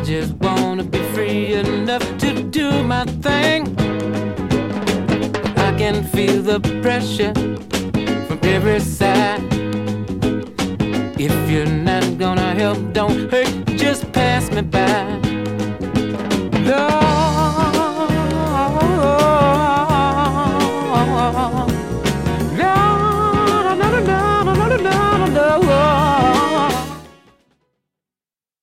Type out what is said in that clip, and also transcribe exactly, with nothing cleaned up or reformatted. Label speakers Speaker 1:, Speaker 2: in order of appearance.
Speaker 1: just wanna be free enough to do my thing. I can feel the pressure from every side. If you're not gonna help, don't hurt, just pass me by. Lord,